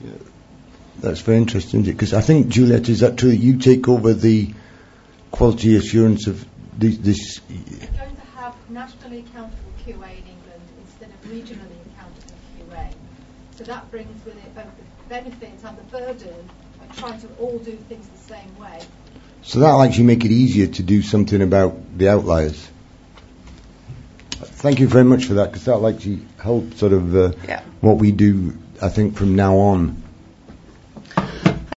That's very interesting, because I think, Juliet, is that true that you take over the quality assurance of this? We're going to have nationally accountable QA in England instead of regionally accountable QA. So that brings with it both the benefit and the burden of trying to all do things the same way. So that'll actually make it easier to do something about the outliers. Thank you very much for that, because that'll actually help sort of what we do, I think, from now on.